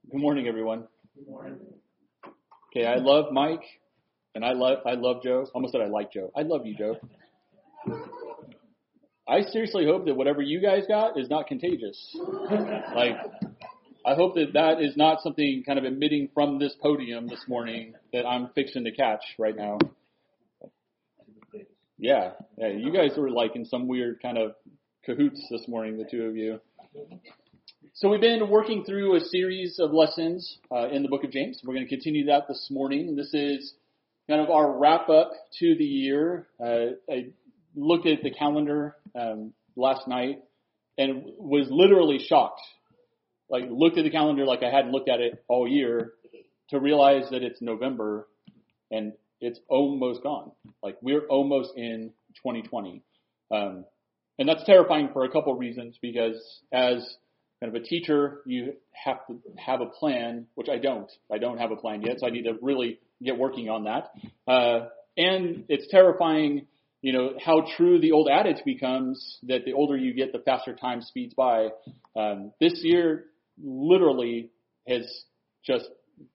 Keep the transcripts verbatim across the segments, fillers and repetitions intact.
Good morning, everyone. Good morning. Okay, I love Mike, and I love I love Joe. Almost said I like Joe. I love you, Joe. I seriously hope that whatever you guys got is not contagious. Like, I hope that that is not something kind of emitting from this podium this morning that I'm fixing to catch right now. Yeah, yeah, you guys were like in some weird kind of cahoots this morning, the two of you. So we've been working through a series of lessons uh, in the book of James. We're going to continue that this morning. This is kind of our wrap up to the year. Uh, I looked at the calendar um, last night and was literally shocked. Like looked at the calendar like I hadn't looked at it all year to realize that it's November and it's almost gone. Like we're almost in twenty twenty. Um, and that's terrifying for a couple of reasons because as kind of a teacher, you have to have a plan, which I don't. I don't have a plan yet, so I need to really get working on that. Uh, and it's terrifying, you know, how true the old adage becomes that the older you get, the faster time speeds by. Um, this year literally has just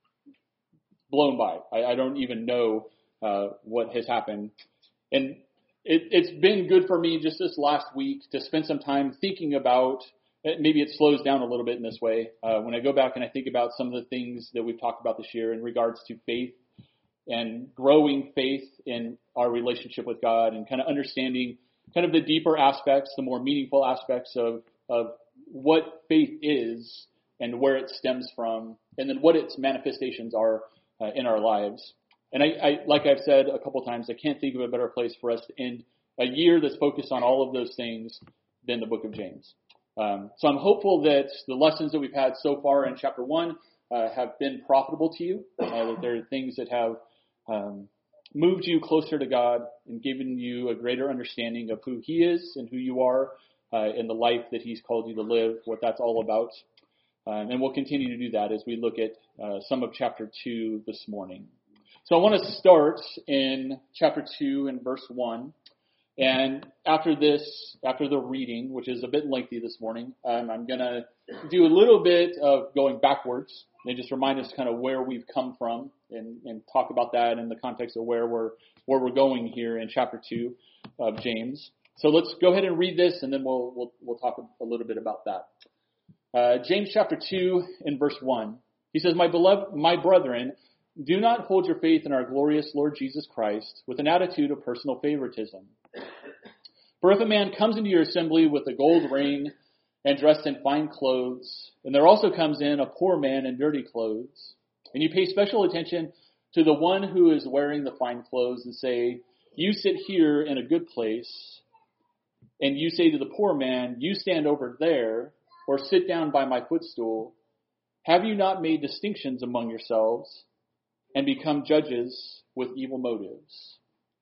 blown by. I, I don't even know uh, what has happened. And it, it's been good for me just this last week to spend some time thinking about. Maybe it slows down a little bit in this way. Uh, when I go back and I think about some of the things that we've talked about this year in regards to faith and growing faith in our relationship with God and kind of understanding kind of the deeper aspects, the more meaningful aspects of, of what faith is and where it stems from, and then what its manifestations are uh, in our lives. And I, I, like I've said a couple times, I can't think of a better place for us to end a year that's focused on all of those things than the book of James. Um, so I'm hopeful that the lessons that we've had so far in chapter one uh, have been profitable to you, uh, that there are things that have um, moved you closer to God and given you a greater understanding of who He is and who you are uh, in the life that He's called you to live, what that's all about. Um, and we'll continue to do that as we look at uh, some of chapter two this morning. So I want to start in chapter two and verse one. And after this, after the reading, which is a bit lengthy this morning, um, I'm going to do a little bit of going backwards and just remind us kind of where we've come from and, and talk about that in the context of where we're where we're going here in chapter two of James. So let's go ahead and read this, and then we'll we'll, we'll talk a little bit about that. Uh, James chapter two and verse one. He says, "My beloved, my brethren, do not hold your faith in our glorious Lord Jesus Christ with an attitude of personal favoritism. For if a man comes into your assembly with a gold ring and dressed in fine clothes, and there also comes in a poor man in dirty clothes, and you pay special attention to the one who is wearing the fine clothes and say, 'You sit here in a good place,' and you say to the poor man, 'You stand over there,' or 'Sit down by my footstool,' have you not made distinctions among yourselves and become judges with evil motives?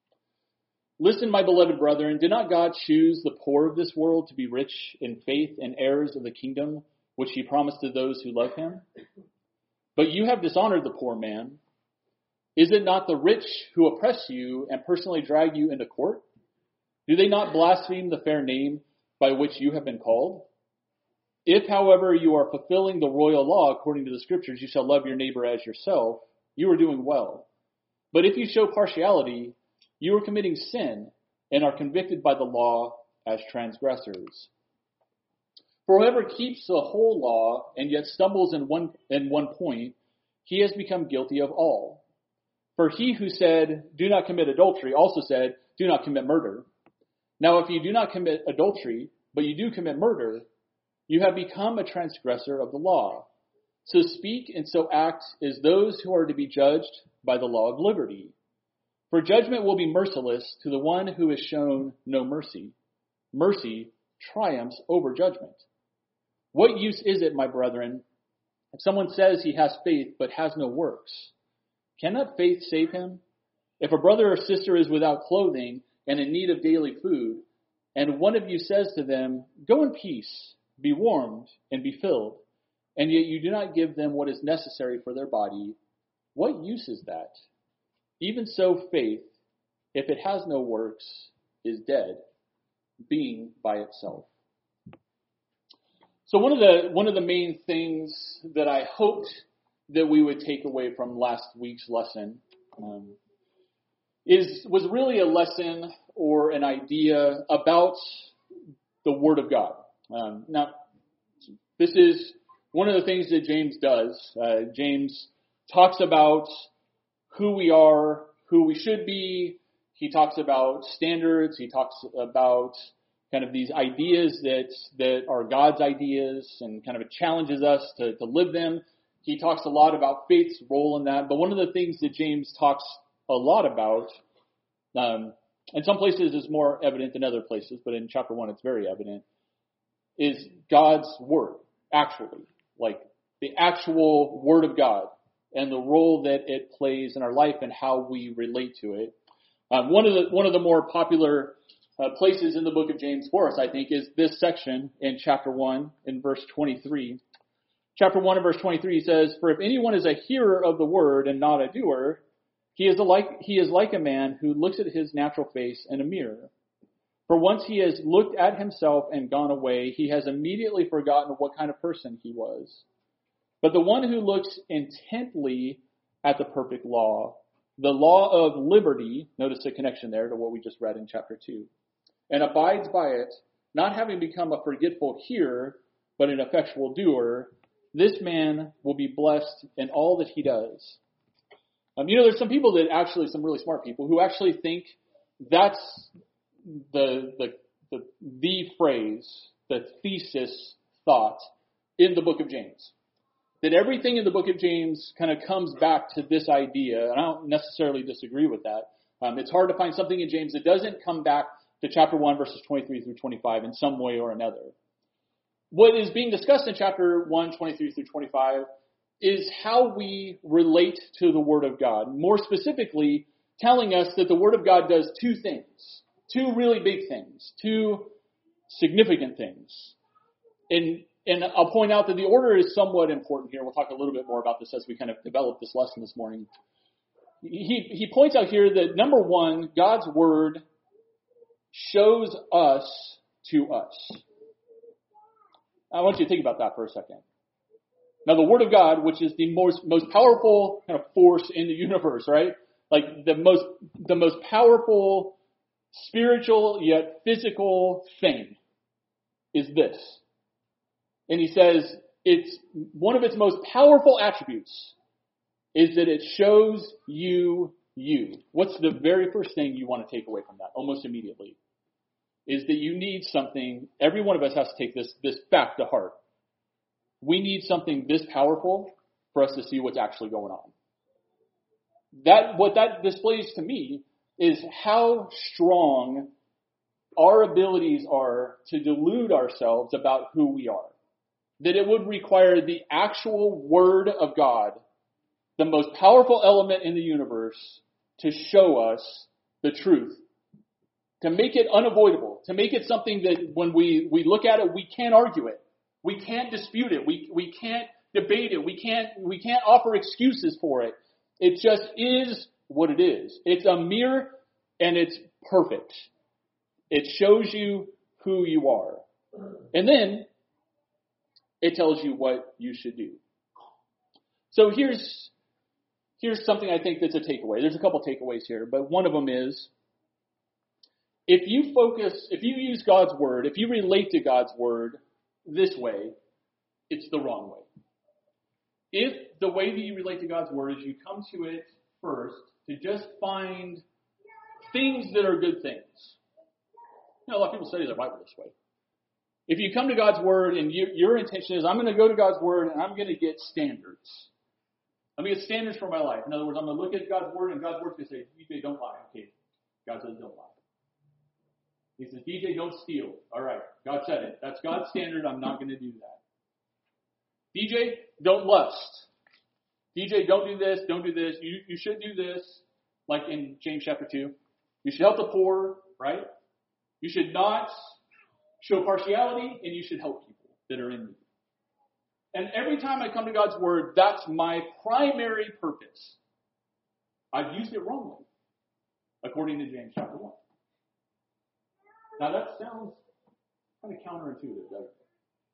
Listen, my beloved brethren, did not God choose the poor of this world to be rich in faith and heirs of the kingdom which He promised to those who love Him? But you have dishonored the poor man. Is it not the rich who oppress you and personally drag you into court? Do they not blaspheme the fair name by which you have been called? If, however, you are fulfilling the royal law according to the Scriptures, you shall love your neighbor as yourself, you are doing well. But if you show partiality, you are committing sin and are convicted by the law as transgressors. For whoever keeps the whole law and yet stumbles in one in one point, he has become guilty of all. For he who said, 'Do not commit adultery,' also said, 'Do not commit murder.' Now if you do not commit adultery, but you do commit murder, you have become a transgressor of the law. So speak and so act as those who are to be judged by the law of liberty. For judgment will be merciless to the one who has shown no mercy. Mercy triumphs over judgment. What use is it, my brethren, if someone says he has faith but has no works? Cannot faith save him? If a brother or sister is without clothing and in need of daily food, and one of you says to them, 'Go in peace, be warmed and be filled,' and yet you do not give them what is necessary for their body, what use is that? Even so, faith, if it has no works, is dead, being by itself." So one of the one of the main things that I hoped that we would take away from last week's lesson um, is was really a lesson or an idea about the Word of God. Um, now, this is one of the things that James does. Uh, James talks about who we are, who we should be. He talks about standards. He talks about kind of these ideas that that are God's ideas and kind of challenges us to, to live them. He talks a lot about faith's role in that. But one of the things that James talks a lot about, um, in some places is more evident than other places, but in chapter one it's very evident, is God's Word, actually. Like the actual Word of God and the role that it plays in our life and how we relate to it. Um, one of the one of the more popular uh, places in the book of James for us, I think, is this section in chapter one in verse twenty-three. Chapter one and verse twenty-three says, "For if anyone is a hearer of the word and not a doer, he is a like he is like a man who looks at his natural face in a mirror. For once he has looked at himself and gone away, he has immediately forgotten what kind of person he was. But the one who looks intently at the perfect law, the law of liberty," notice the connection there to what we just read in chapter two, "and abides by it, not having become a forgetful hearer, but an effectual doer, this man will be blessed in all that he does." Um, you know, there's some people that actually, some really smart people, who actually think that's the the the, the phrase, the thesis thought in the book of James. That everything in the book of James kind of comes back to this idea, and I don't necessarily disagree with that. Um, it's hard to find something in James that doesn't come back to chapter one, verses twenty-three through twenty-five in some way or another. What is being discussed in chapter one, twenty-three through twenty-five is how we relate to the Word of God. More specifically, telling us that the Word of God does two things, two really big things, two significant things. And And I'll point out that the order is somewhat important here. We'll talk a little bit more about this as we kind of develop this lesson this morning. He, he points out here that, number one, God's Word shows us to us. I want you to think about that for a second. Now, the Word of God, which is the most, most powerful kind of force in the universe, right? Like the most, the most powerful spiritual yet physical thing is this. And he says it's one of its most powerful attributes is that it shows you you. What's the very first thing you want to take away from that almost immediately? Is that you need something, every one of us has to take this, this fact to heart. We need something this powerful for us to see what's actually going on. That, what that displays to me is how strong our abilities are to delude ourselves about who we are. That it would require the actual Word of God, the most powerful element in the universe, to show us the truth. To make it unavoidable. To make it something that when we, we look at it, we can't argue it. We can't dispute it. We, we can't debate it. We can't, we can't offer excuses for it. It just is what it is. It's a mirror and it's perfect. It shows you who you are. And then it tells you what you should do. So here's here's something I think that's a takeaway. There's a couple takeaways here, but one of them is if you focus, if you use God's Word, if you relate to God's Word this way, it's the wrong way. If the way that you relate to God's Word is you come to it first to just find things that are good things. You know, a lot of people study their Bible this way. If you come to God's Word and you, your intention is, I'm going to go to God's Word and I'm going to get standards. I'm going to get standards for my life. In other words, I'm going to look at God's Word and God's Word's going to say, D J, don't lie. Okay, God says don't lie. He says, D J, don't steal. All right, God said it. That's God's standard. I'm not going to do that. D J, don't lust. D J, don't do this. Don't do this. You, you should do this. Like in James chapter two. You should help the poor, right? You should not show partiality, and you should help people that are in need. And every time I come to God's Word, that's my primary purpose. I've used it wrongly, according to James chapter one. Now that sounds kind of counterintuitive, doesn't it?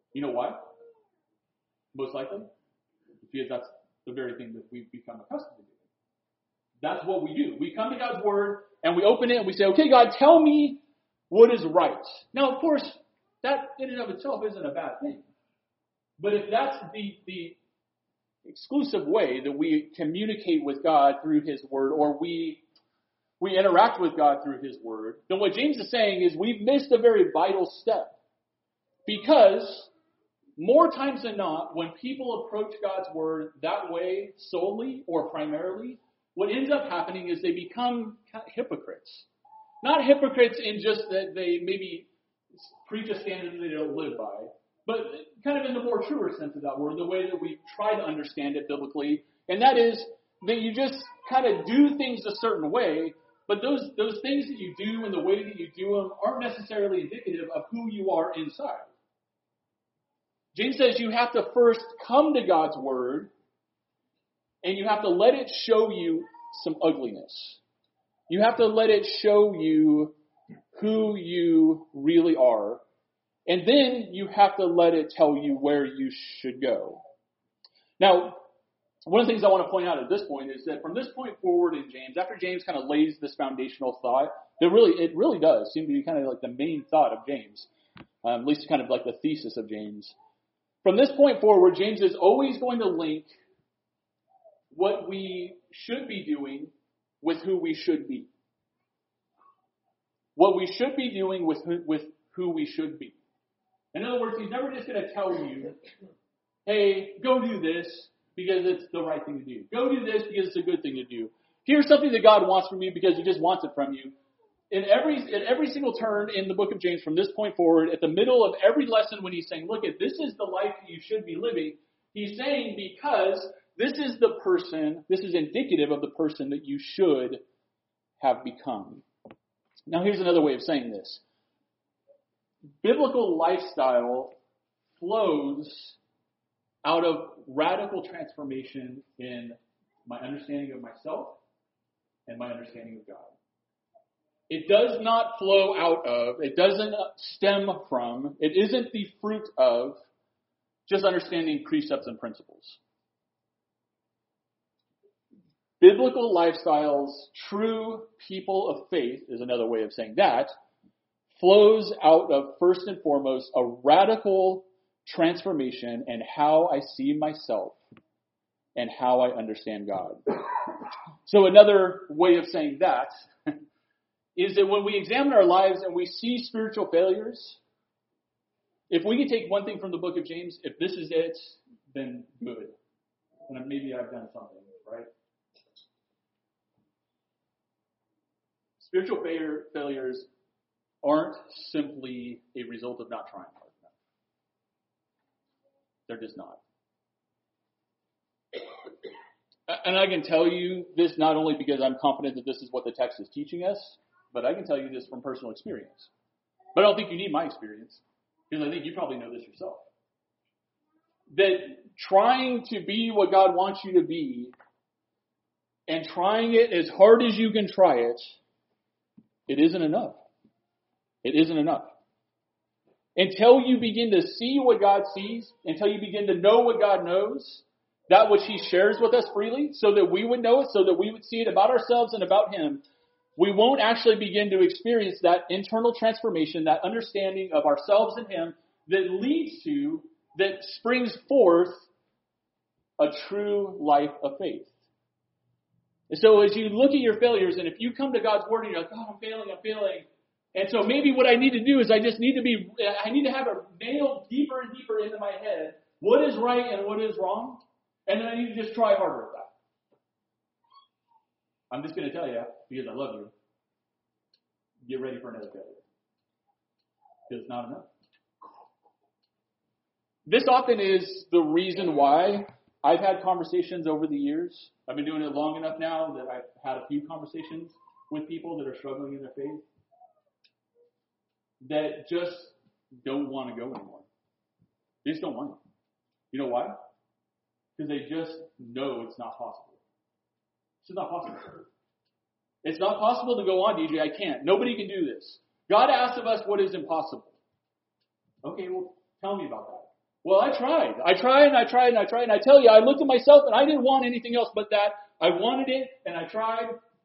You know why? Most likely, because that's the very thing that we've become accustomed to doing. That's what we do. We come to God's Word, and we open it, and we say, okay, God, tell me what is right. Now, of course, that in and of itself isn't a bad thing. But if that's the, the exclusive way that we communicate with God through His Word, or we we interact with God through His Word, then what James is saying is we've missed a very vital step. Because more times than not, when people approach God's Word that way solely or primarily, what ends up happening is they become hypocrites. Not hypocrites in just that they maybe preach a standard that they don't live by, but kind of in the more truer sense of that word, the way that we try to understand it biblically, and that is that you just kind of do things a certain way, but those those things that you do and the way that you do them aren't necessarily indicative of who you are inside. James says you have to first come to God's Word, and you have to let it show you some ugliness. You have to let it show you who you really are. And then you have to let it tell you where you should go. Now, one of the things I want to point out at this point is that from this point forward in James, after James kind of lays this foundational thought, that really it really does seem to be kind of like the main thought of James, um, at least kind of like the thesis of James. From this point forward, James is always going to link what we should be doing with who we should be. What we should be doing with who, with who we should be. In other words, he's never just going to tell you, hey, go do this because it's the right thing to do. Go do this because it's a good thing to do. Here's something that God wants from you because He just wants it from you. In every at every single turn in the book of James from this point forward, at the middle of every lesson when he's saying, look, at this is the life that you should be living, he's saying because this is the person, this is indicative of the person that you should have become. Now here's another way of saying this. Biblical lifestyle flows out of radical transformation in my understanding of myself and my understanding of God. It does not flow out of, it doesn't stem from, it isn't the fruit of just understanding precepts and principles. Biblical lifestyles, true people of faith, is another way of saying that, flows out of, first and foremost, a radical transformation in how I see myself and how I understand God. So another way of saying that is that when we examine our lives and we see spiritual failures, if we can take one thing from the book of James, if this is it, then good. And maybe I've done something, right? Spiritual failure, failures aren't simply a result of not trying hard enough. They're just not. And I can tell you this not only because I'm confident that this is what the text is teaching us, but I can tell you this from personal experience. But I don't think you need my experience, because I think you probably know this yourself. That trying to be what God wants you to be, and trying it as hard as you can try it, it isn't enough. It isn't enough. Until you begin to see what God sees, until you begin to know what God knows, that which He shares with us freely, so that we would know it, so that we would see it about ourselves and about Him, we won't actually begin to experience that internal transformation, that understanding of ourselves and Him that leads to, that springs forth a true life of faith. And so as you look at your failures, and if you come to God's Word and you're like, oh, I'm failing, I'm failing. And so maybe what I need to do is I just need to be, I need to have it nailed deeper and deeper into my head. What is right and what is wrong? And then I need to just try harder at that. I'm just going to tell you, because I love you, get ready for another failure. Because it's not enough. This often is the reason why I've had conversations over the years. I've been doing it long enough now that I've had a few conversations with people that are struggling in their faith that just don't want to go anymore. They just don't want it. You know why? Because they just know it's not possible. It's just not possible. It's not possible to go on, D J. I can't. Nobody can do this. God asks of us what is impossible. Okay, well, tell me about that. Well, I tried. I tried and I tried and I tried. And I tell you, I looked at myself and I didn't want anything else but that. I wanted it and I tried.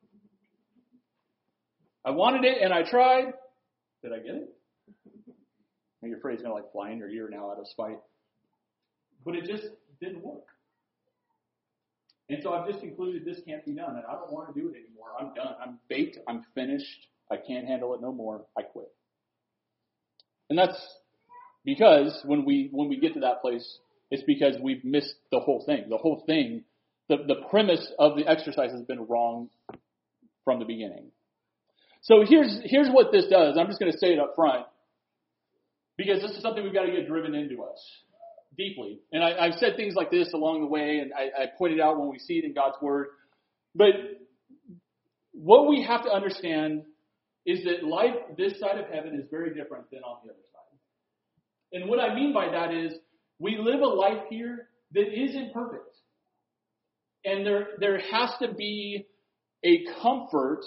I wanted it and I tried. Did I get it? And your phrase is going to like fly in your ear now out of spite. But it just didn't work. And so I've just concluded this can't be done. And I don't want to do it anymore. I'm done. I'm baked. I'm finished. I can't handle it no more. I quit. And that's because when we when we get to that place, it's because we've missed the whole thing. The whole thing, the, the premise of the exercise has been wrong from the beginning. So here's here's what this does. I'm just going to say it up front because this is something we've got to get driven into us deeply. And I, I've said things like this along the way, and I, I pointed out when we see it in God's Word. But what we have to understand is that life this side of heaven is very different than on the other side. And what I mean by that is we live a life here that isn't perfect. And there, there has to be a comfort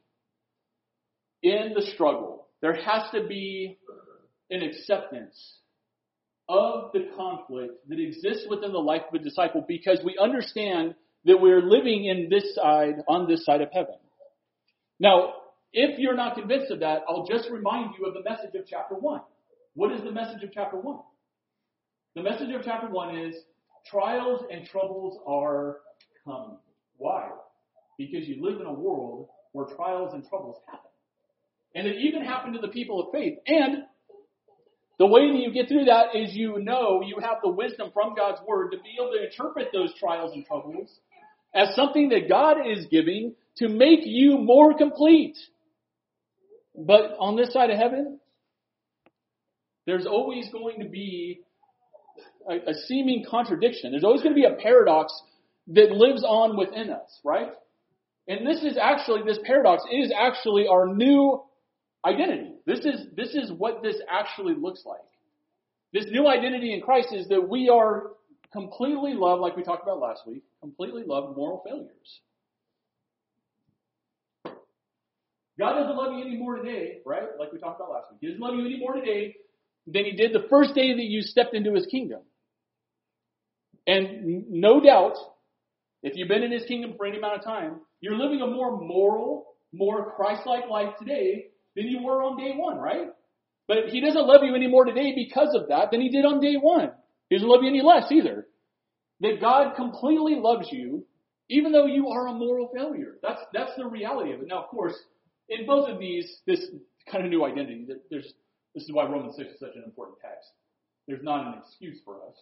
in the struggle. There has to be an acceptance of the conflict that exists within the life of a disciple because we understand that we're living in this side, on this side of heaven. Now, if you're not convinced of that, I'll just remind you of the message of chapter one. What is the message of chapter one? The message of chapter one is trials and troubles are coming. Why? Because you live in a world where trials and troubles happen. And it even happened to the people of faith. And the way that you get through that is you know you have the wisdom from God's Word to be able to interpret those trials and troubles as something that God is giving to make you more complete. But on this side of heaven, there's always going to be a, a seeming contradiction. There's always going to be a paradox that lives on within us, right? And this is actually, this paradox is actually our new identity. This is, this is what this actually looks like. This new identity in Christ is that we are completely loved, like we talked about last week, completely loved moral failures. God doesn't love you any more today, right? Like we talked about last week. He doesn't love you any more today than he did the first day that you stepped into his kingdom. And no doubt, if you've been in his kingdom for any amount of time, you're living a more moral, more Christ-like life today than you were on day one, right? But he doesn't love you any more today because of that than he did on day one. He doesn't love you any less either. That God completely loves you, even though you are a moral failure. That's that's the reality of it. Now, of course, in both of these, this kind of new identity, there's this is why Romans six is such an important text. There's not an excuse for us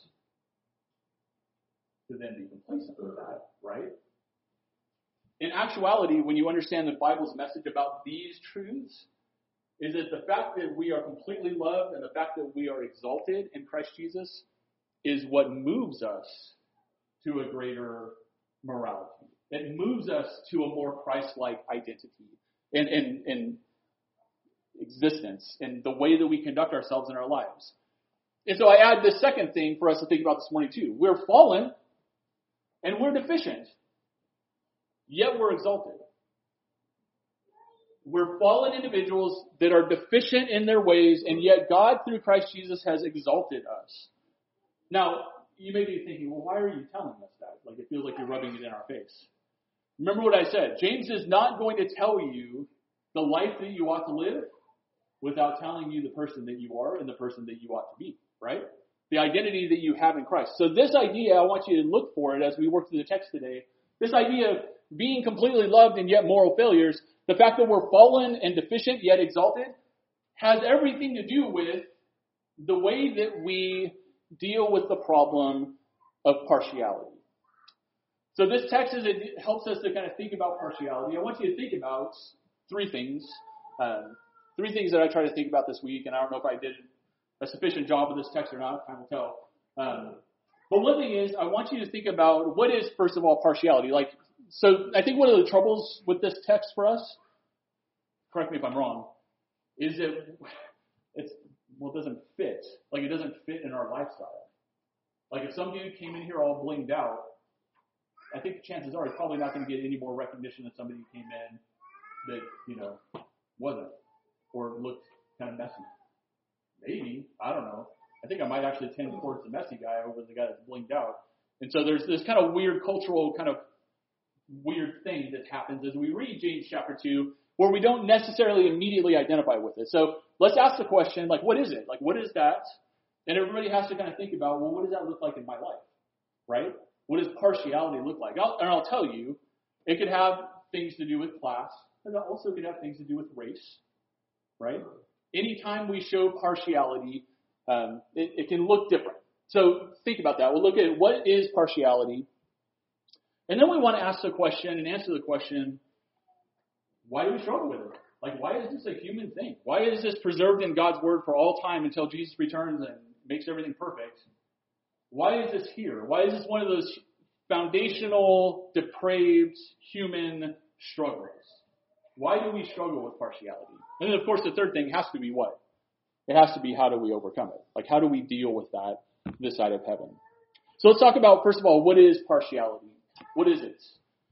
to then be complacent with that, right? In actuality, when you understand the Bible's message about these truths, is that the fact that we are completely loved and the fact that we are exalted in Christ Jesus is what moves us to a greater morality. It moves us to a more Christ-like identity and, and, and existence and the way that we conduct ourselves in our lives. And so I add this second thing for us to think about this morning too. We're fallen and we're deficient, yet we're exalted. We're fallen individuals that are deficient in their ways, and yet God, through Christ Jesus, has exalted us. Now, you may be thinking, well, why are you telling us that? Like, it feels like you're rubbing it in our face. Remember what I said. James is not going to tell you the life that you ought to live without telling you the person that you are and the person that you ought to be, right? The identity that you have in Christ. So this idea, I want you to look for it as we work through the text today. This idea of being completely loved and yet moral failures, the fact that we're fallen and deficient yet exalted, has everything to do with the way that we deal with the problem of partiality. So this text is, it helps us to kind of think about partiality. I want you to think about three things. Um, three things that I try to think about this week, and I don't know if I did a sufficient job of this text or not. Time will tell. Um, but one thing is, I want you to think about what is, first of all, partiality. Like, so I think one of the troubles with this text for us, correct me if I'm wrong, is that it's, well, it doesn't fit. Like, it doesn't fit in our lifestyle. Like, if some dude came in here all blinged out, I think the chances are he's probably not going to get any more recognition than somebody who came in that, you know, wasn't or looked kind of messy. Maybe. I don't know. I think I might actually tend towards the messy guy over the guy that's blinked out. And so there's this kind of weird cultural kind of weird thing that happens as we read James chapter two, where we don't necessarily immediately identify with it. So let's ask the question, like, what is it? Like, what is that? And everybody has to kind of think about, well, what does that look like in my life, right? What does partiality look like? I'll, and I'll tell you, it could have things to do with class, but it also could have things to do with race, right? Anytime we show partiality, um, it, it can look different. So think about that. We'll look at what is partiality. And then we want to ask the question and answer the question, why do we struggle with it? Like, why is this a human thing? Why is this preserved in God's word for all time until Jesus returns and makes everything perfect? Why is this here? Why is this one of those foundational, depraved human struggles? Why do we struggle with partiality? And then, of course, the third thing has to be what? It has to be, how do we overcome it? Like, how do we deal with that this side of heaven? So let's talk about, first of all, what is partiality? What is it?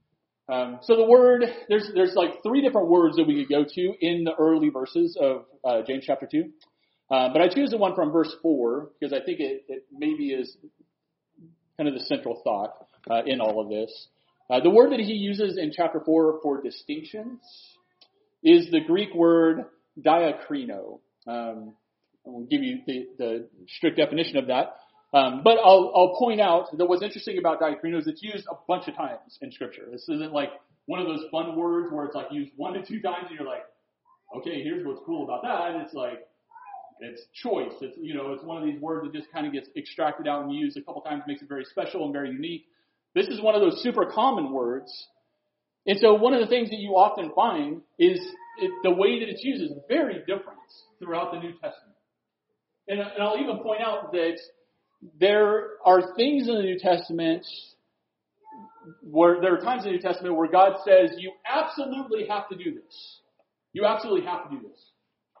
Um, so the word, there's there's like three different words that we could go to in the early verses of uh, James chapter two. Uh, but I choose the one from verse four because I think it, it maybe is kind of the central thought uh, in all of this. Uh, the word that he uses in chapter four for distinctions is the Greek word diakrino. Um, I won't give you the, the strict definition of that. Um, but I'll, I'll point out that what's interesting about diakrino is it's used a bunch of times in Scripture. This isn't like one of those fun words where it's like used one to two times and you're like, okay, here's what's cool about that. And it's like, it's choice. It's, you know, it's one of these words that just kind of gets extracted out and used a couple times, makes it very special and very unique. This is one of those super common words. And so one of the things that you often find is it, the way that it's used is very different throughout the New Testament. And, and I'll even point out that there are things in the New Testament where there are times in the New Testament where God says, you absolutely have to do this. You absolutely have to do this.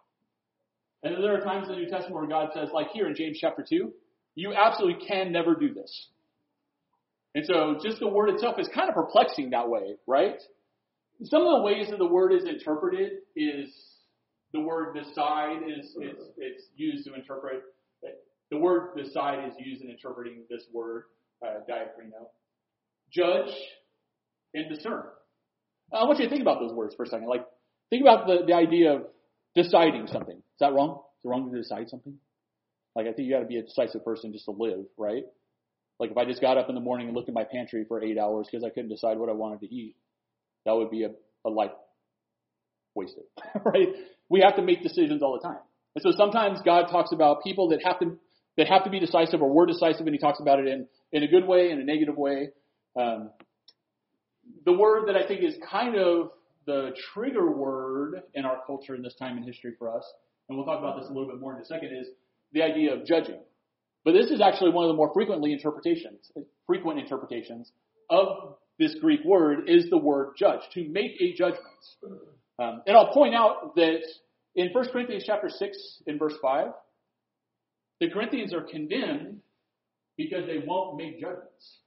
And then there are times in the New Testament where God says, like here in James chapter two, you absolutely can never do this. And so just the word itself is kind of perplexing that way, right? Some of the ways that the word is interpreted is the word decide is it's, it's used to interpret. The word decide is used in interpreting this word, uh, diakrino. Judge and discern. I want you to think about those words for a second. Like, think about the, the idea of deciding something. Is that wrong? Is it wrong to decide something? Like, I think you got to be a decisive person just to live, right? Like, if I just got up in the morning and looked at my pantry for eight hours because I couldn't decide what I wanted to eat, that would be a, a life wasted, right? We have to make decisions all the time. And so sometimes God talks about people that have to that have to be decisive or were decisive, and he talks about it in, in a good way, in a negative way. Um, the word that I think is kind of the trigger word in our culture in this time in history for us, and we'll talk about this a little bit more in a second, is the idea of judging. But this is actually one of the more frequently interpretations, frequent interpretations of this Greek word is the word judge, to make a judgment. Um, and I'll point out that in First Corinthians chapter six, in verse five, the Corinthians are condemned because they won't make judgments.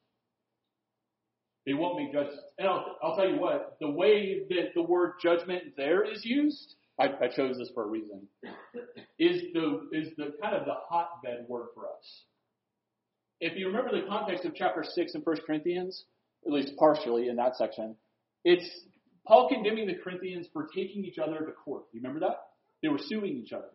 They won't make judgments. And I'll, I'll tell you what, the way that the word judgment there is used, I, I chose this for a reason, is the is the kind of the hotbed word for us. If you remember the context of chapter six in First Corinthians, at least partially in that section, it's Paul condemning the Corinthians for taking each other to court. You remember that? They were suing each other.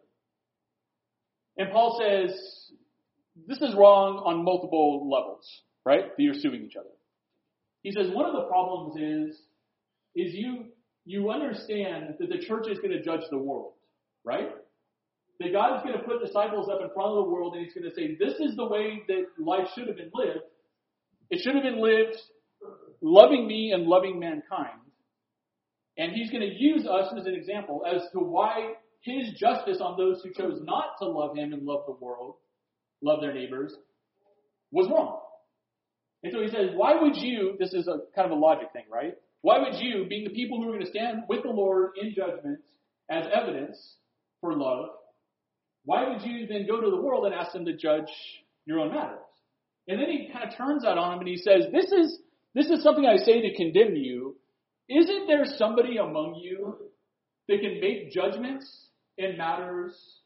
And Paul says, this is wrong on multiple levels, right? That you're suing each other. He says, one of the problems is, is you, you understand that the church is going to judge the world, right? That God is going to put disciples up in front of the world and he's going to say, this is the way that life should have been lived. It should have been lived loving me and loving mankind. And he's going to use us as an example as to why his justice on those who chose not to love him and love the world, love their neighbors, was wrong. And so he says, why would you, this is a kind of a logic thing, right? Why would you, being the people who are going to stand with the Lord in judgment as evidence for love, why would you then go to the world and ask them to judge your own matters? And then he kind of turns that on him and he says, this is, this is something I say to condemn you. Isn't there somebody among you that can make judgments in matters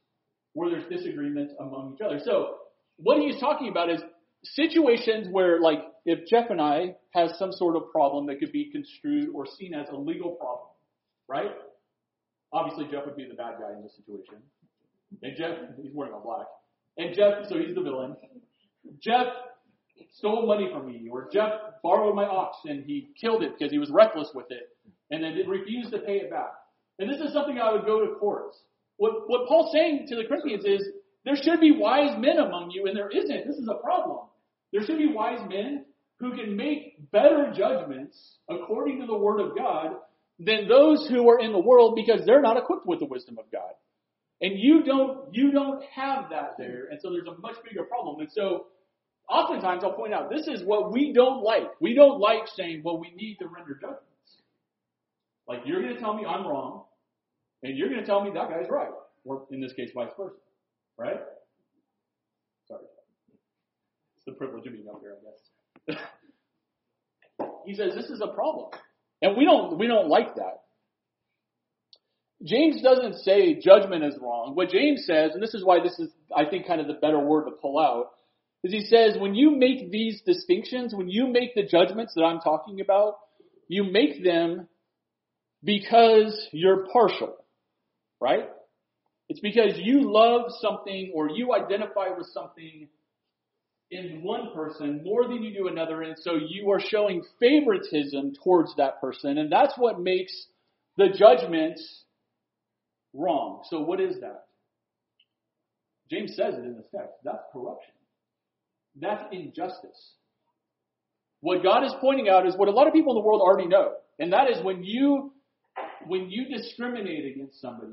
where there's disagreement among each other. So what he's talking about is situations where, like, if Jeff and I has some sort of problem that could be construed or seen as a legal problem, right? Obviously, Jeff would be the bad guy in this situation. And Jeff, he's wearing all black. And Jeff, so he's the villain. Jeff stole money from me, or Jeff borrowed my ox and he killed it because he was reckless with it, and then refused to pay it back. And this is something I would go to courts. What, what Paul's saying to the Corinthians is, there should be wise men among you, and there isn't. This is a problem. There should be wise men who can make better judgments according to the Word of God than those who are in the world, because they're not equipped with the wisdom of God. And you don't, you don't have that there, and so there's a much bigger problem. And so oftentimes I'll point out, this is what we don't like. We don't like saying, well, we need to render judgments. Like, you're going to tell me I'm wrong, and you're going to tell me that guy's right. Or in this case, vice versa. Right? Sorry. It's the privilege of being up here, I guess. He says this is a problem. And we don't we don't like that. James doesn't say judgment is wrong. What James says, and this is why this is, I think, kind of the better word to pull out, is he says when you make these distinctions, when you make the judgments that I'm talking about, you make them because you're partial. Right? It's because you love something or you identify with something in one person more than you do another, and so you are showing favoritism towards that person, and that's what makes the judgment wrong. So what is that? James says it in this text. That's corruption. That's injustice. What God is pointing out is what a lot of people in the world already know, and that is when you when you discriminate against somebody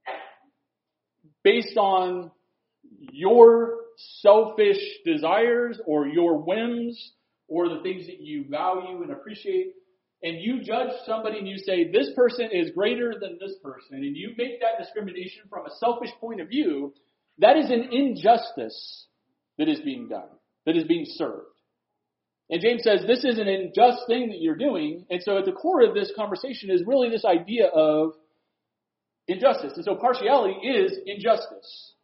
based on your selfish desires or your whims or the things that you value and appreciate, and you judge somebody and you say, this person is greater than this person, and you make that discrimination from a selfish point of view, that is an injustice that is being done, that is being served. And James says this is an unjust thing that you're doing, and so at the core of this conversation is really this idea of injustice. And so partiality is injustice.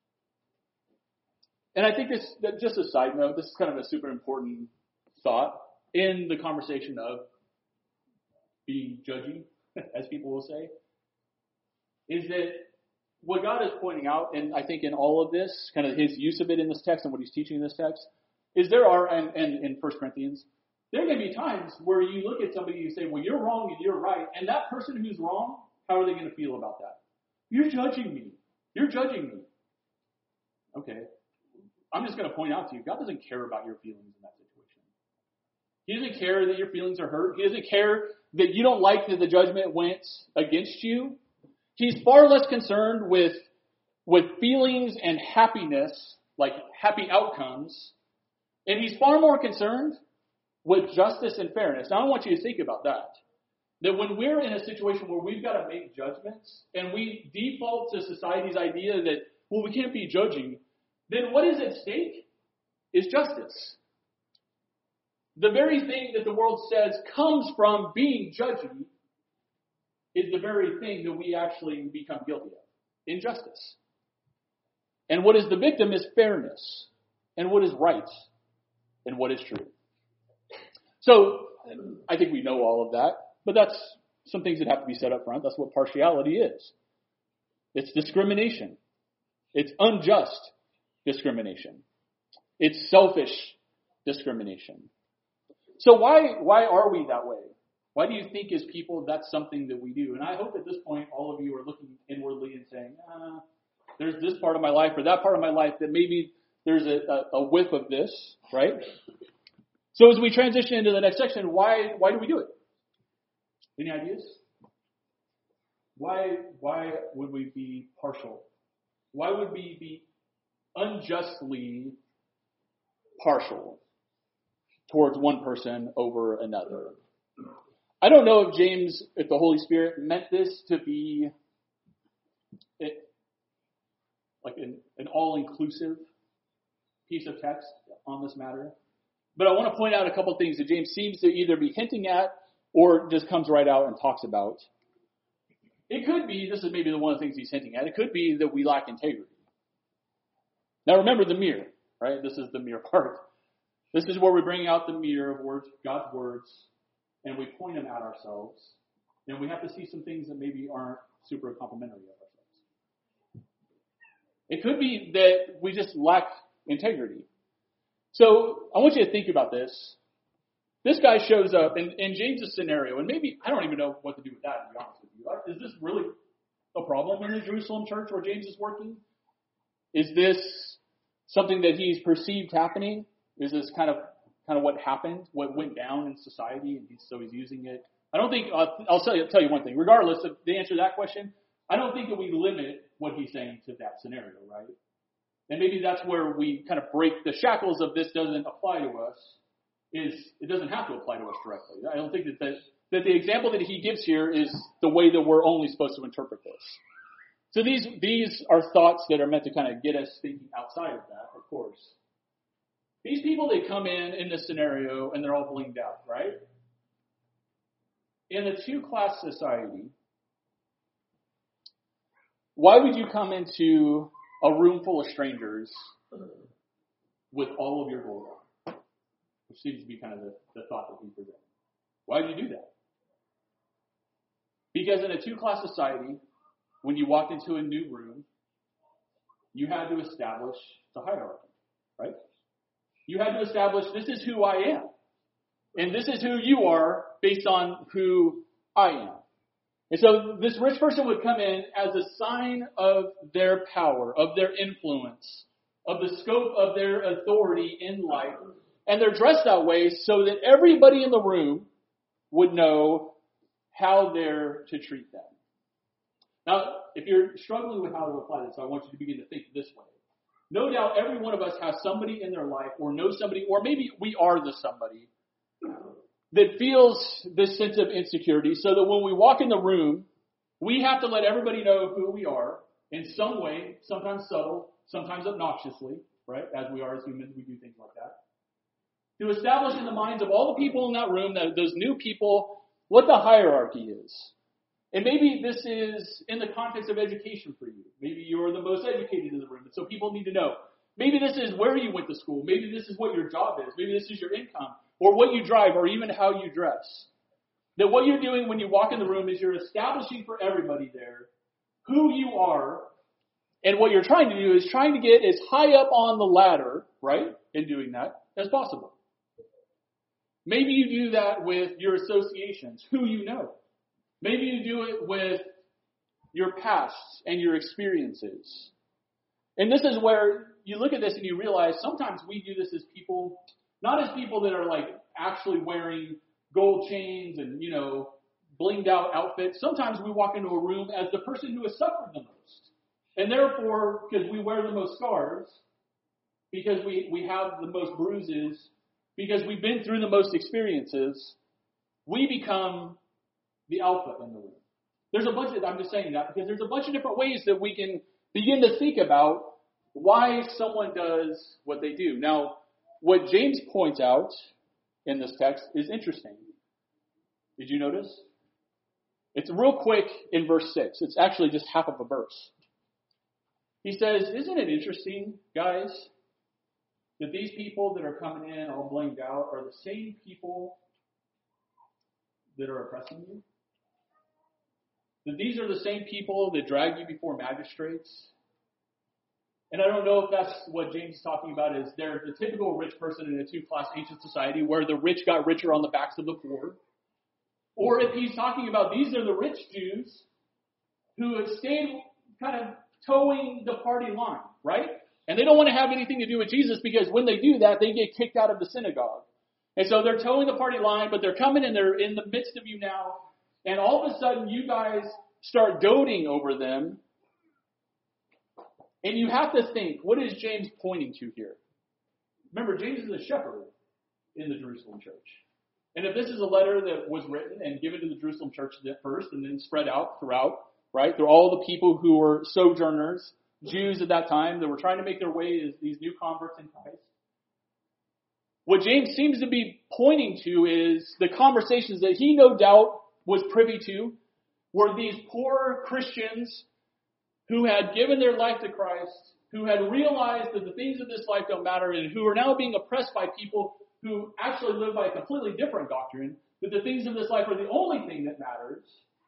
And I think this, just a side note, this is kind of a super important thought in the conversation of being judgy, as people will say, is that what God is pointing out, and I think in all of this, kind of his use of it in this text and what he's teaching in this text, is there are, and, and in First Corinthians, there are going to be times where you look at somebody and you say, well, you're wrong and you're right, and that person who's wrong, how are they going to feel about that? You're judging me. You're judging me. Okay. I'm just going to point out to you, God doesn't care about your feelings in that situation. He doesn't care that your feelings are hurt. He doesn't care that you don't like that the judgment went against you. He's far less concerned with, with feelings and happiness, like happy outcomes. And he's far more concerned with justice and fairness. Now, I want you to think about that. That when we're in a situation where we've got to make judgments and we default to society's idea that, well, we can't be judging, then what is at stake is justice. The very thing that the world says comes from being judgy is the very thing that we actually become guilty of, injustice. And what is the victim is fairness, and what is right, and what is true. So, I think we know all of that. But that's some things that have to be said up front. That's what partiality is. It's discrimination. It's unjust discrimination. It's selfish discrimination. So why why are we that way? Why do you think as people that's something that we do? And I hope at this point all of you are looking inwardly and saying, ah, there's this part of my life or that part of my life that maybe there's a, a, a whiff of this, right? So as we transition into the next section, why why do we do it? Any ideas? Why why would we be partial? Why would we be unjustly partial towards one person over another? I don't know if James, if the Holy Spirit meant this to be it, like an, an all-inclusive piece of text on this matter. But I want to point out a couple things that James seems to either be hinting at or just comes right out and talks about. It could be, this is maybe the one of the things he's hinting at, it could be that we lack integrity. Now remember the mirror, right? This is the mirror part. This is where we bring out the mirror of words, God's words, and we point them at ourselves. And we have to see some things that maybe aren't super complimentary of ourselves. It could be that we just lack integrity. So I want you to think about this. This guy shows up in, in James's scenario, and maybe, I don't even know what to do with that, to be honest with you. Is this really a problem in the Jerusalem church where James is working? Is this something that he's perceived happening? Is this kind of kind of what happened, what went down in society, and he's, so he's using it? I don't think, uh, I'll tell you, tell you one thing. Regardless of the answer to that question, I don't think that we limit what he's saying to that scenario, right? And maybe that's where we kind of break the shackles of this doesn't apply to us, is it doesn't have to apply to us directly. I don't think that the, that the example that he gives here is the way that we're only supposed to interpret this. So these these are thoughts that are meant to kind of get us thinking outside of that, of course. These people, they come in in this scenario and they're all blinged out, right? In a two-class society, why would you come into a room full of strangers with all of your gold on? Which seems to be kind of the, the thought that we present. Why would you do that? Because in a two-class society, when you walked into a new room, you had to establish the hierarchy, right? You had to establish, this is who I am. And this is who you are based on who I am. And so this rich person would come in as a sign of their power, of their influence, of the scope of their authority in life. And they're dressed that way so that everybody in the room would know how they're to treat them. Now, if you're struggling with how to apply this, I want you to begin to think this way. No doubt every one of us has somebody in their life or knows somebody, or maybe we are the somebody that feels this sense of insecurity so that when we walk in the room, we have to let everybody know who we are in some way, sometimes subtle, sometimes obnoxiously, right? As we are as humans, we do things like that. To establish in the minds of all the people in that room, that those new people, what the hierarchy is. And maybe this is in the context of education for you. Maybe you're the most educated in the room, and so people need to know. Maybe this is where you went to school. Maybe this is what your job is. Maybe this is your income, or what you drive, or even how you dress. That what you're doing when you walk in the room is you're establishing for everybody there who you are, and what you're trying to do is trying to get as high up on the ladder, right, in doing that, as possible. Maybe you do that with your associations, who you know. Maybe you do it with your past and your experiences. And this is where you look at this and you realize sometimes we do this as people, not as people that are like actually wearing gold chains and, you know, blinged out outfits. Sometimes we walk into a room as the person who has suffered the most. And therefore, because we wear the most scars, because we, we have the most bruises, because we've been through the most experiences, we become the alpha in the room. There's a bunch of, I'm just saying that because there's a bunch of different ways that we can begin to think about why someone does what they do. Now, what James points out in this text is interesting. Did you notice? It's real quick in verse six. It's actually just half of a verse. He says, isn't it interesting, guys, that these people that are coming in all blinged out are the same people that are oppressing you? That these are the same people that drag you before magistrates? And I don't know if that's what James is talking about, is they're the typical rich person in a two-class ancient society where the rich got richer on the backs of the poor. Or if he's talking about these are the rich Jews who have stayed kind of towing the party line, right? And they don't want to have anything to do with Jesus because when they do that, they get kicked out of the synagogue. And so they're towing the party line, but they're coming and they're in the midst of you now. And all of a sudden, you guys start doting over them. And you have to think, what is James pointing to here? Remember, James is a shepherd in the Jerusalem church. And if this is a letter that was written and given to the Jerusalem church at first and then spread out throughout, right, through all the people who were sojourners, Jews at that time that were trying to make their way as these new converts in Christ, what James seems to be pointing to is the conversations that he no doubt was privy to were these poor Christians who had given their life to Christ, who had realized that the things of this life don't matter and who are now being oppressed by people who actually live by a completely different doctrine, that the things of this life are the only thing that matters,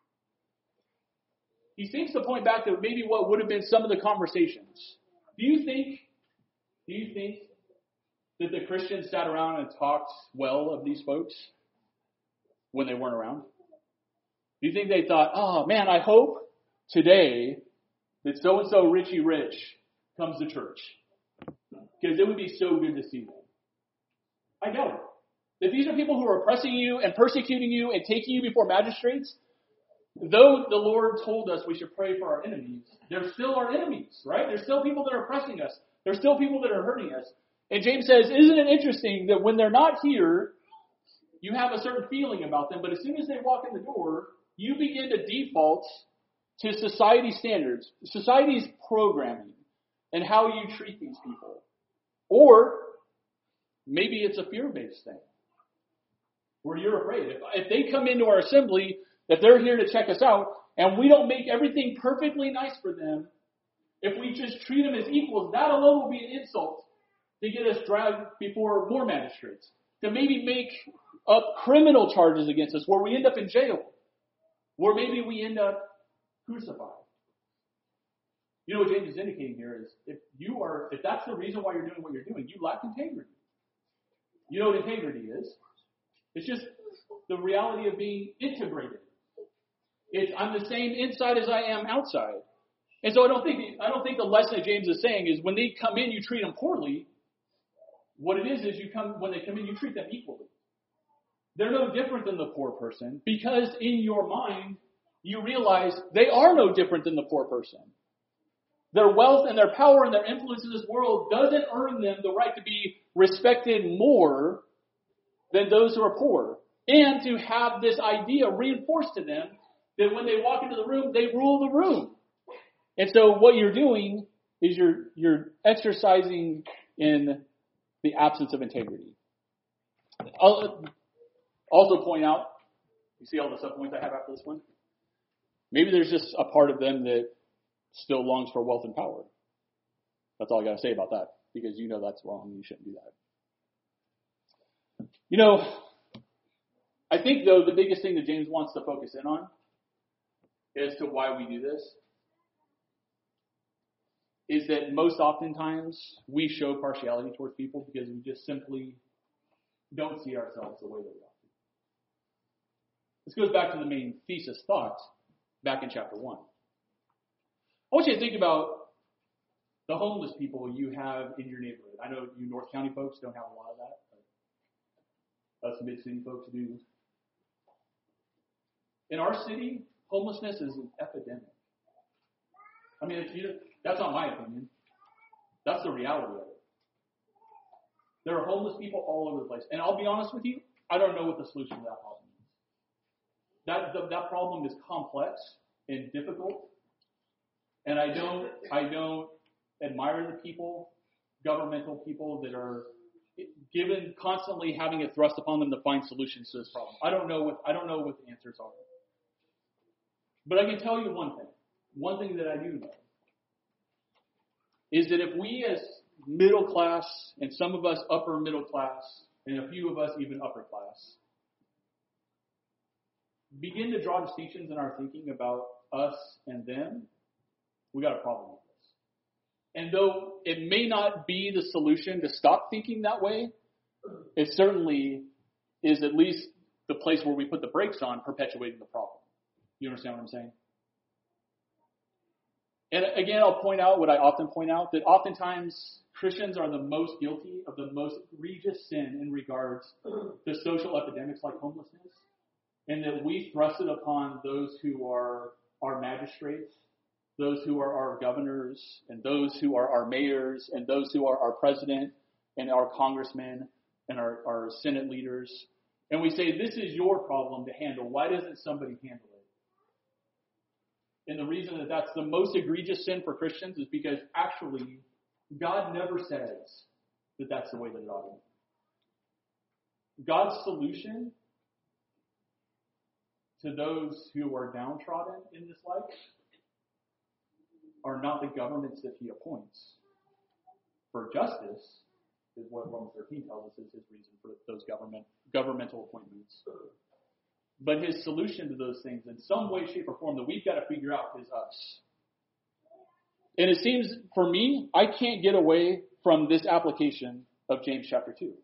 he seems to point back to maybe what would have been some of the conversations. Do you think, do you think that the Christians sat around and talked well of these folks when they weren't around? Do you think they thought, oh man, I hope today that so-and-so Richie Rich comes to church, because it would be so good to see them? I doubt it. If these are people who are oppressing you and persecuting you and taking you before magistrates, though the Lord told us we should pray for our enemies, they're still our enemies, right? There's still people that are oppressing us. There's still people that are hurting us. And James says, isn't it interesting that when they're not here, you have a certain feeling about them, but as soon as they walk in the door, you begin to default to society standards, society's programming, and how you treat these people. Or maybe it's a fear-based thing, where you're afraid. If, if they come into our assembly, if they're here to check us out, and we don't make everything perfectly nice for them, if we just treat them as equals, that alone will be an insult to get us dragged before more magistrates, to maybe make up criminal charges against us, where we end up in jail, where maybe we end up crucified. You know what James is indicating here is, if you are, if that's the reason why you're doing what you're doing, you lack integrity. You know what integrity is? It's just the reality of being integrated. It's I'm the same inside as I am outside. And so I don't think I don't think the lesson that James is saying is when they come in, you treat them poorly. What it is is you come when they come in, you treat them equally. They're no different than the poor person, because in your mind you realize they are no different than the poor person. Their wealth and their power and their influence in this world doesn't earn them the right to be respected more than those who are poor. And to have this idea reinforced to them that when they walk into the room, they rule the room. And so what you're doing is you're you're exercising in the absence of integrity. I'll also point out, you see all the subpoints I have after this one? Maybe there's just a part of them that still longs for wealth and power. That's all I got to say about that, because you know that's wrong. You shouldn't do that. You know, I think, though, the biggest thing that James wants to focus in on as to why we do this is that most oftentimes we show partiality towards people because we just simply don't see ourselves the way that we ought to. This goes back to the main thesis thought back in chapter one. I want you to think about the homeless people you have in your neighborhood. I know you North County folks don't have a lot of that, but us mid-city folks do. In our city, homelessness is an epidemic. I mean, it's, you know, that's not my opinion. That's the reality of it. There are homeless people all over the place. And I'll be honest with you, I don't know what the solution to that problem is. That, the, that problem is complex and difficult. And I don't, I don't admire the people, governmental people that are given constantly having it thrust upon them to find solutions to this problem. I don't know what, I don't know what the answers are. But I can tell you one thing. One thing that I do know is that if we as middle class, and some of us upper middle class, and a few of us even upper class, begin to draw distinctions in our thinking about us and them, we got a problem with this. And though it may not be the solution to stop thinking that way, it certainly is at least the place where we put the brakes on perpetuating the problem. You understand what I'm saying? And again, I'll point out what I often point out, that oftentimes Christians are the most guilty of the most egregious sin in regards to social epidemics like homelessness, and that we thrust it upon those who are our magistrates, those who are our governors, and those who are our mayors, and those who are our president, and our congressmen, and our, our Senate leaders. And we say, this is your problem to handle. Why doesn't somebody handle it? And the reason that that's the most egregious sin for Christians is because actually God never says that that's the way that it ought to be. God's solution to those who are downtrodden in this life are not the governments that he appoints. for justice is what Romans thirteen tells us is his reason for those government governmental appointments. But his solution to those things in some way, shape, or form that we've got to figure out is us. And it seems, for me, I can't get away from this application of James chapter two.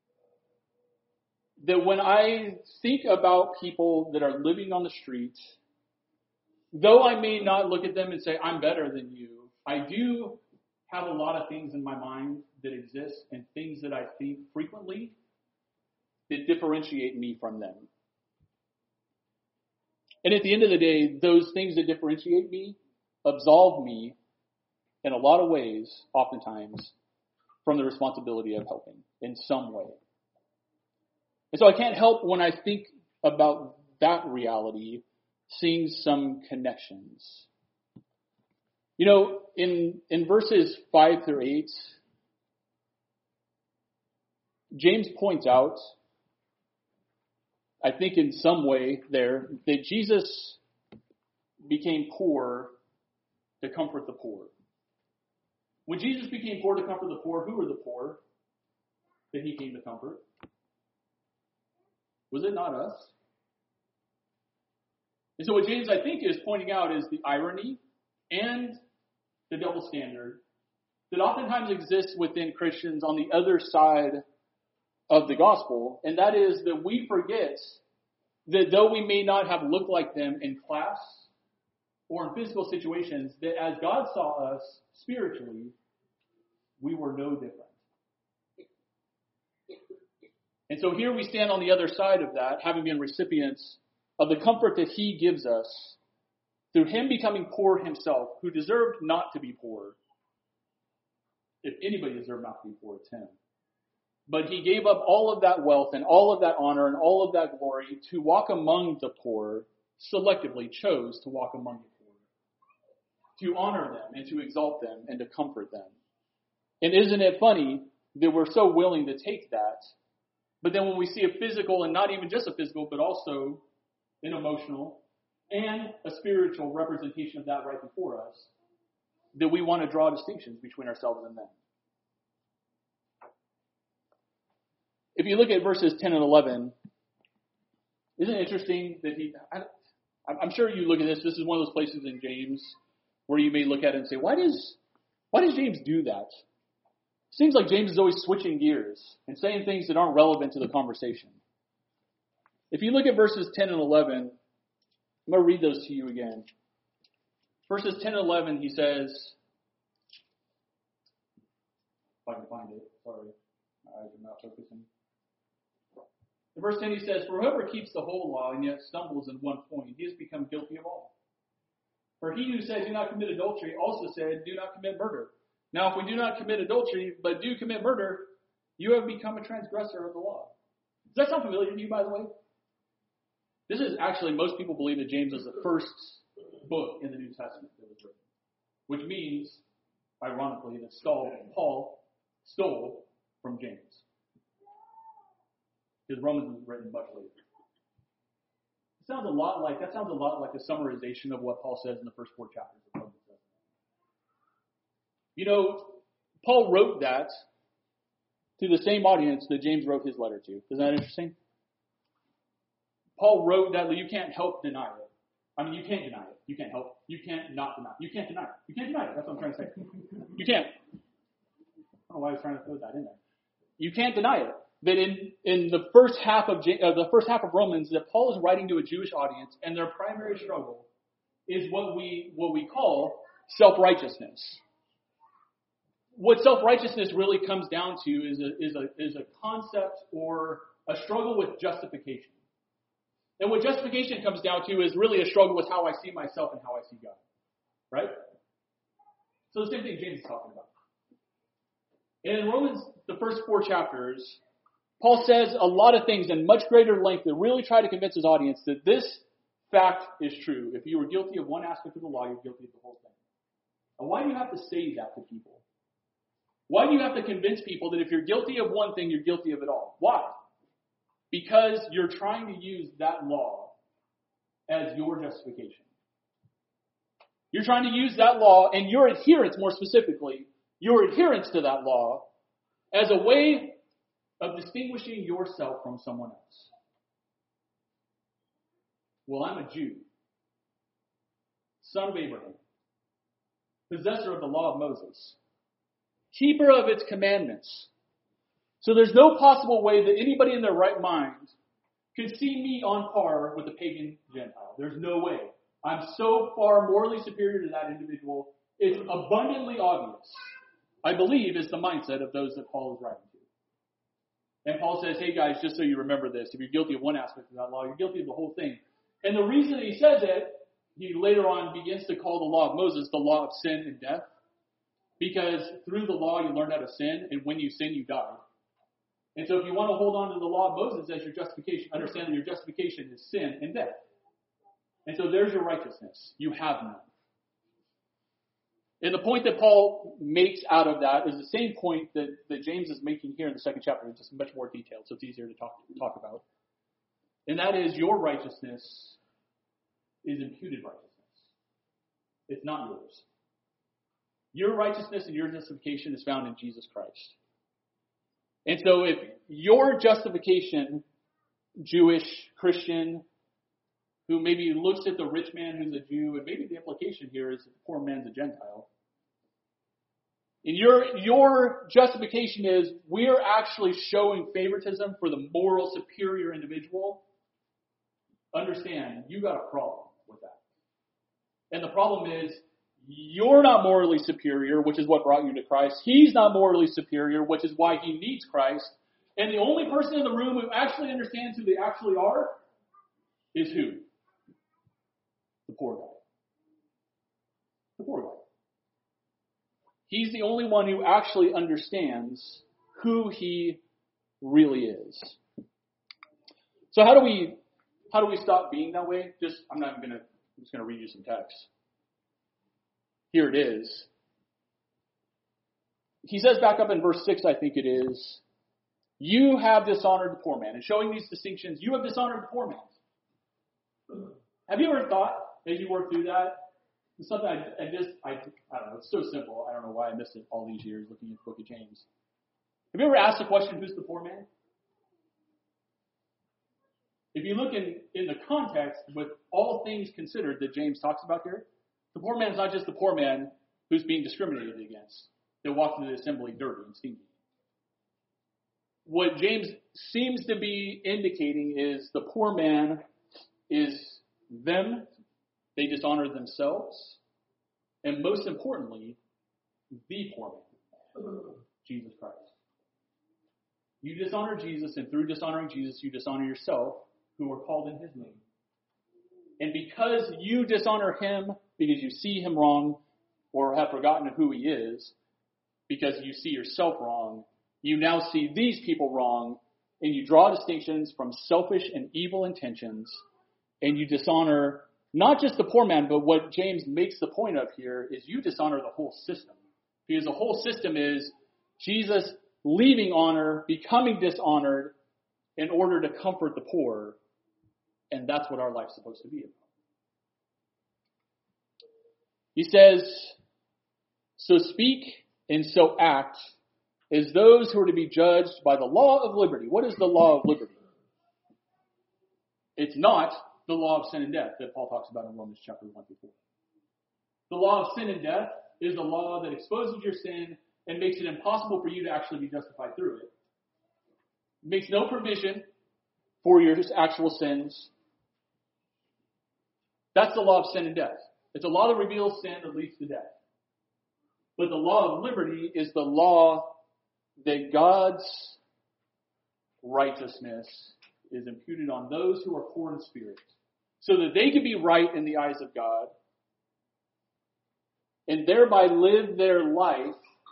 That when I think about people that are living on the street, though I may not look at them and say, I'm better than you, I do have a lot of things in my mind that exist and things that I think frequently that differentiate me from them. And at the end of the day, those things that differentiate me absolve me in a lot of ways, oftentimes, from the responsibility of helping in some way. And so I can't help when I think about that reality, seeing some connections. You know, in, in verses five through eight, James points out, I think in some way there, that Jesus became poor to comfort the poor. When Jesus became poor to comfort the poor, who were the poor that he came to comfort? Was it not us? And so what James, I think, is pointing out is the irony and the double standard that oftentimes exists within Christians on the other side of the gospel, and that is that we forget that though we may not have looked like them in class or in physical situations, that as God saw us spiritually, we were no different. And so here we stand on the other side of that, having been recipients of the comfort that he gives us through him becoming poor himself, who deserved not to be poor. If anybody deserved not to be poor, it's him. But he gave up all of that wealth and all of that honor and all of that glory to walk among the poor, selectively chose to walk among the poor, to honor them and to exalt them and to comfort them. And isn't it funny that we're so willing to take that, but then when we see a physical, and not even just a physical, but also an emotional and a spiritual representation of that right before us, that we want to draw distinctions between ourselves and them. If you look at verses ten and eleven, isn't it interesting that he, I, I'm sure you look at this, this is one of those places in James where you may look at it and say, why does, why does James do that? Seems like James is always switching gears and saying things that aren't relevant to the conversation. If you look at verses ten and eleven, I'm going to read those to you again. Verses ten and eleven, he says, if I can find it, sorry, my eyes are not focusing. In verse ten he says, for whoever keeps the whole law and yet stumbles in one point, he has become guilty of all. For he who said, do not commit adultery, also said, do not commit murder. Now, if we do not commit adultery, but do commit murder, you have become a transgressor of the law. Does that sound familiar to you, by the way? This is actually, most people believe that James is the first book in the New Testament that was written. Which means, ironically, that Paul stole from James. Because Romans was written much later. It sounds a lot like, that sounds a lot like a summarization of what Paul says in the first four chapters of Romans. You know, Paul wrote that to the same audience that James wrote his letter to. Isn't that interesting? Paul wrote that you can't help deny it. I mean, you can't deny it. You can't help. You can't not deny it. You can't deny it. You can't deny it. That's what I'm trying to say. You can't. I don't know why I was trying to throw that in there. You can't deny it. That in, in the first half of uh, the first half of Romans, that Paul is writing to a Jewish audience, and their primary struggle is what we what we call self-righteousness. What self-righteousness really comes down to is a, is a, is a concept or a struggle with justification. And what justification comes down to is really a struggle with how I see myself and how I see God. Right? So the same thing James is talking about. And in Romans, the first four chapters, Paul says a lot of things in much greater length that really try to convince his audience that this fact is true. If you were guilty of one aspect of the law, you're guilty of the whole thing. And why do you have to say that to people? Why do you have to convince people that if you're guilty of one thing, you're guilty of it all? Why? Because you're trying to use that law as your justification. You're trying to use that law and your adherence, more specifically, your adherence to that law as a way of distinguishing yourself from someone else. Well, I'm a Jew, son of Abraham, possessor of the law of Moses, keeper of its commandments. So there's no possible way that anybody in their right mind could see me on par with a pagan Gentile. There's no way. I'm so far morally superior to that individual. It's abundantly obvious. I believe is the mindset of those that Paul is writing to. And Paul says, hey guys, just so you remember this, if you're guilty of one aspect of that law, you're guilty of the whole thing. And the reason that he says it, he later on begins to call the law of Moses the law of sin and death. Because through the law you learned how to sin, and when you sin, you die. And so if you want to hold on to the law of Moses as your justification, understand that your justification is sin and death. And so there's your righteousness. You have none. And the point that Paul makes out of that is the same point that, that James is making here in the second chapter, just much more detailed, so it's easier to talk, talk about. And that is your righteousness is imputed righteousness. It's not yours. Your righteousness and your justification is found in Jesus Christ. And so if your justification, Jewish, Christian, who maybe looks at the rich man who's a Jew, and maybe the implication here is that the poor man's a Gentile. And your, your justification is we're actually showing favoritism for the moral superior individual. Understand, you got a problem with that. And the problem is, you're not morally superior, which is what brought you to Christ. He's not morally superior, which is why he needs Christ. And the only person in the room who actually understands who they actually are is who? The poor guy. The poor guy. He's the only one who actually understands who he really is. So how do we how do we stop being that way? Just I'm not gonna I'm just gonna read you some text. Here it is. He says back up in verse six, I think it is, you have dishonored the poor man. And showing these distinctions, you have dishonored the poor man. Have you ever thought, as you work through that, it's something I, I just, I, I don't know, it's so simple. I don't know why I missed it all these years looking at the book of James. Have you ever asked the question, who's the poor man? If you look in, in the context with all things considered that James talks about here, the poor man is not just the poor man who's being discriminated against, that walks into the assembly dirty and stinky. What James seems to be indicating is the poor man is them, they dishonor themselves, and most importantly, the poor man, Jesus Christ. You dishonor Jesus, and through dishonoring Jesus, you dishonor yourself, who are called in his name. And because you dishonor him, because you see him wrong, or have forgotten who he is, because you see yourself wrong, you now see these people wrong, and you draw distinctions from selfish and evil intentions, and you dishonor not just the poor man, but what James makes the point of here is you dishonor the whole system. Because the whole system is Jesus leaving honor, becoming dishonored in order to comfort the poor, and that's what our life's supposed to be about. He says, so speak and so act as those who are to be judged by the law of liberty. What is the law of liberty? It's not the law of sin and death that Paul talks about in Romans chapter one through four. The law of sin and death is the law that exposes your sin and makes it impossible for you to actually be justified through it. It makes no provision for your actual sins. That's the law of sin and death. It's a law that reveals sin that leads to death. But the law of liberty is the law that God's righteousness is imputed on those who are poor in spirit, so that they can be right in the eyes of God, and thereby live their life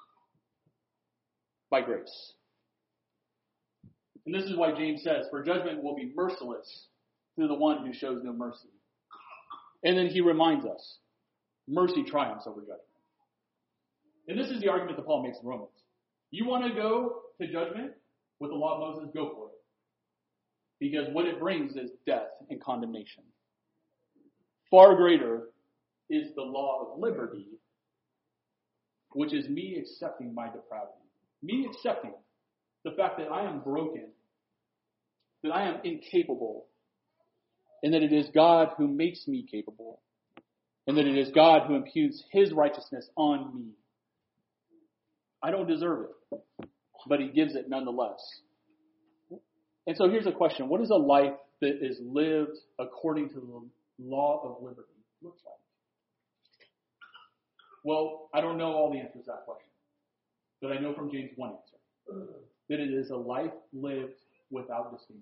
by grace. And this is why James says, for judgment will be merciless to the one who shows no mercy. And then he reminds us, mercy triumphs over judgment. And this is the argument that Paul makes in Romans. You want to go to judgment with the law of Moses, go for it. Because what it brings is death and condemnation. Far greater is the law of liberty, which is me accepting my depravity. Me accepting the fact that I am broken, that I am incapable, and that it is God who makes me capable, and that it is God who imputes His righteousness on me. I don't deserve it, but He gives it nonetheless. And so here's a question. What is a life that is lived according to the law of liberty look like? Well, I don't know all the answers to that question, but I know from James one answer, that it is a life lived without distinctions.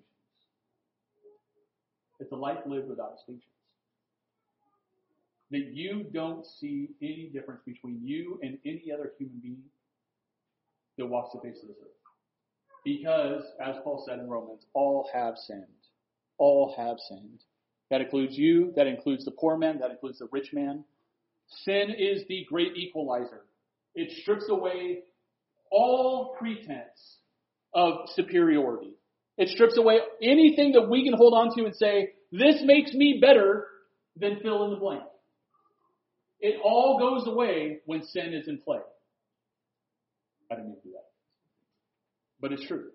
It's a life lived without distinctions. That you don't see any difference between you and any other human being that walks the face of this earth. Because, as Paul said in Romans, all have sinned. All have sinned. That includes you, that includes the poor man, that includes the rich man. Sin is the great equalizer. It strips away all pretense of superiority. It strips away anything that we can hold on to and say, this makes me better than fill in the blank. It all goes away when sin is in play. I didn't mean to do that. But it's true.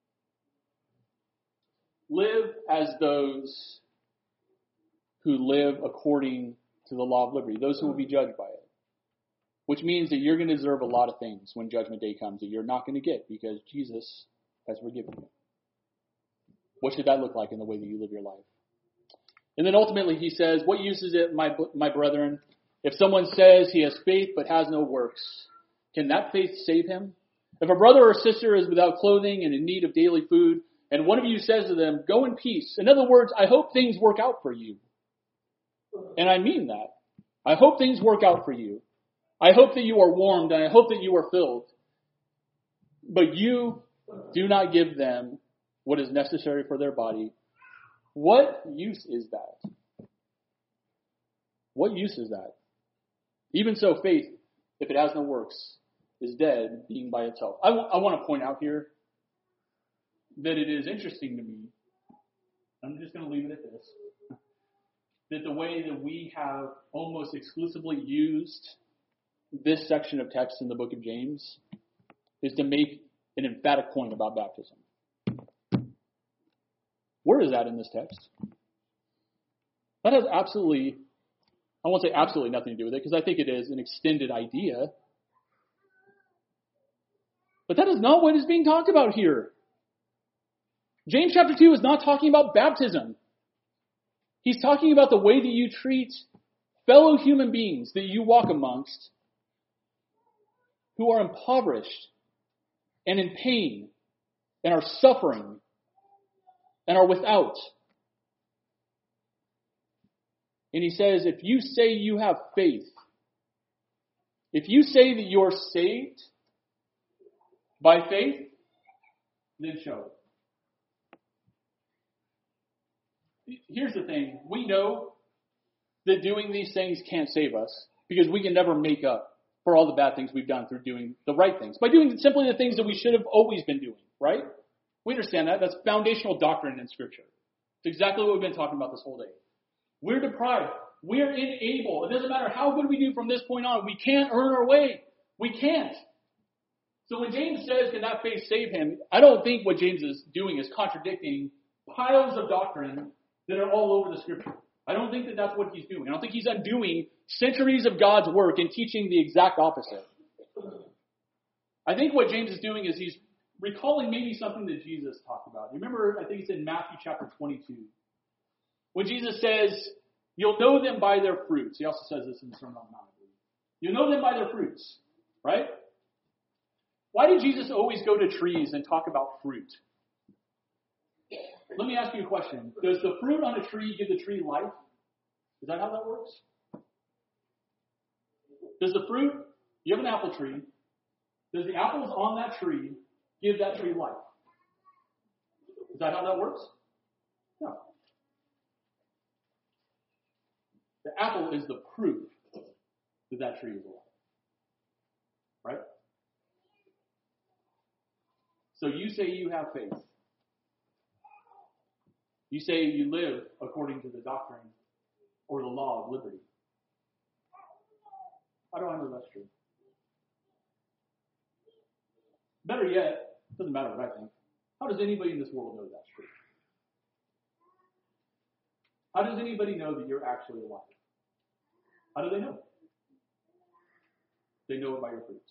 Live as those who live according to the law of liberty, those who will be judged by it. Which means that you're going to deserve a lot of things when Judgment Day comes that you're not going to get because Jesus has forgiven you. What should that look like in the way that you live your life? And then ultimately he says, what use is it, my, my brethren, if someone says he has faith but has no works? Can that faith save him? If a brother or sister is without clothing and in need of daily food, and one of you says to them, go in peace. In other words, I hope things work out for you. And I mean that. I hope things work out for you. I hope that you are warmed and I hope that you are filled. But you do not give them what is necessary for their body. What use is that? What use is that? Even so, faith, if it has no works, is dead, being by itself. I, w- I want to point out here that it is interesting to me, I'm just going to leave it at this, that the way that we have almost exclusively used this section of text in the book of James is to make an emphatic point about baptism. Where is that in this text? That has absolutely, I won't say absolutely nothing to do with it, because I think it is an extended idea. But that is not what is being talked about here. James chapter two is not talking about baptism. He's talking about the way that you treat fellow human beings that you walk amongst who are impoverished and in pain and are suffering and are without. And he says, if you say you have faith, if you say that you're saved by faith, then show it. Here's the thing. We know that doing these things can't save us because we can never make up for all the bad things we've done through doing the right things. By doing simply the things that we should have always been doing, right? We understand that. That's foundational doctrine in Scripture. It's exactly what we've been talking about this whole day. We're deprived. We're unable. It doesn't matter how good we do from this point on. We can't earn our way. We can't. So when James says, can that faith save him? I don't think what James is doing is contradicting piles of doctrine that are all over the Scripture. I don't think that that's what he's doing. I don't think he's undoing centuries of God's work and teaching the exact opposite. I think what James is doing is he's recalling maybe something that Jesus talked about. You remember, I think it's in Matthew chapter twenty-two. When Jesus says, you'll know them by their fruits. He also says this in the Sermon on the Mount. You'll know them by their fruits, right? Why did Jesus always go to trees and talk about fruit? Let me ask you a question. Does the fruit on a tree give the tree life? Is that how that works? Does the fruit, you have an apple tree, does the apples on that tree give that tree life? Is that how that works? No. The apple is the proof that that tree is alive. Right? So you say you have faith. You say you live according to the doctrine or the law of liberty. How do I know that's true? Better yet, doesn't matter what I think, how does anybody in this world know that's true? How does anybody know that you're actually alive? How do they know? They know it by your fruits.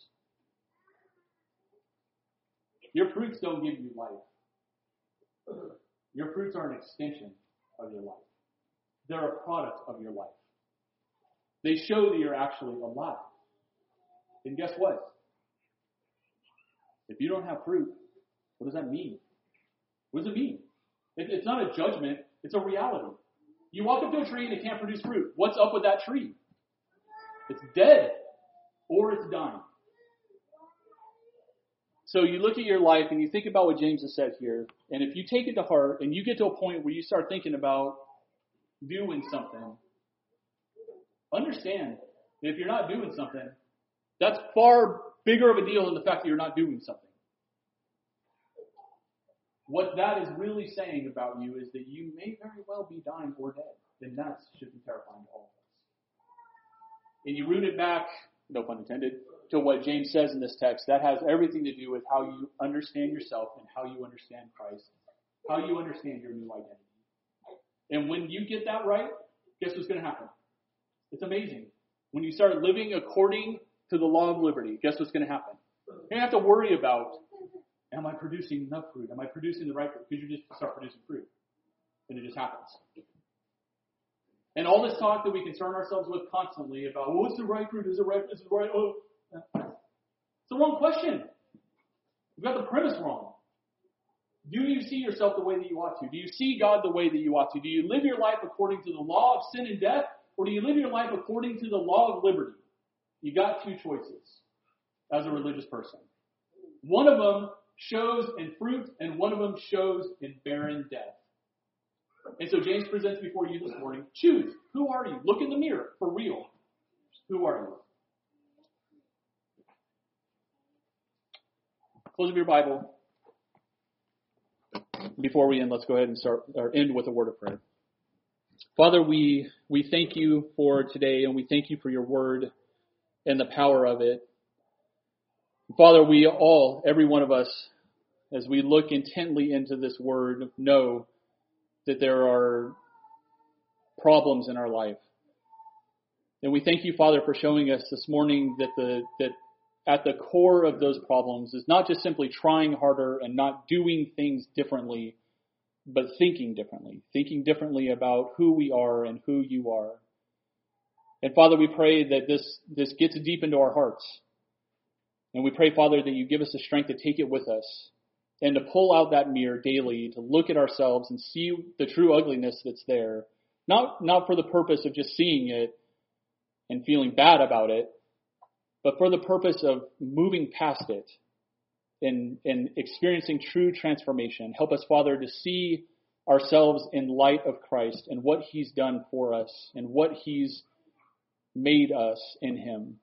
Your fruits don't give you life. Your fruits are an extension of your life. They're a product of your life. They show that you're actually alive. And guess what? If you don't have fruit, what does that mean? What does it mean? It, it's not a judgment. It's a reality. You walk up to a tree and it can't produce fruit. What's up with that tree? It's dead or it's dying. So you look at your life and you think about what James has said here, and if you take it to heart and you get to a point where you start thinking about doing something, understand that if you're not doing something, that's far bigger of a deal than the fact that you're not doing something. What that is really saying about you is that you may very well be dying or dead, and that should be terrifying to all of us. And you root it back, no pun intended, to what James says in this text. That has everything to do with how you understand yourself and how you understand Christ, how you understand your new identity. And when you get that right, guess what's going to happen? It's amazing. When you start living according to the law of liberty, guess what's going to happen? You don't have to worry about, am I producing enough fruit? Am I producing the right fruit? Because you just start producing fruit. And it just happens. And all this talk that we concern ourselves with constantly about, well, what's the right fruit? Is it right? Is it right? Oh, it's the wrong question. You've got the premise wrong. Do you see yourself the way that you ought to? Do you see God the way that you ought to? Do you live your life according to the law of sin and death? Or do you live your life according to the law of liberty? You got two choices as a religious person. One of them shows in fruit, and one of them shows in barren death. And so James presents before you this morning, choose. Who are you? Look in the mirror, for real. Who are you? Close of your Bible. Before we end, let's go ahead and start or end with a word of prayer. Father, we we thank you for today, and we thank you for your word and the power of it. Father, we all, every one of us, as we look intently into this word, know that there are problems in our life. And we thank you, Father, for showing us this morning that the that at the core of those problems is not just simply trying harder and not doing things differently, but thinking differently, thinking differently about who we are and who you are. And Father, we pray that this, this gets deep into our hearts. And we pray, Father, that you give us the strength to take it with us and to pull out that mirror daily, to look at ourselves and see the true ugliness that's there. Not, not for the purpose of just seeing it and feeling bad about it, but for the purpose of moving past it and, and experiencing true transformation. Help us, Father, to see ourselves in light of Christ and what he's done for us and what he's made us in him.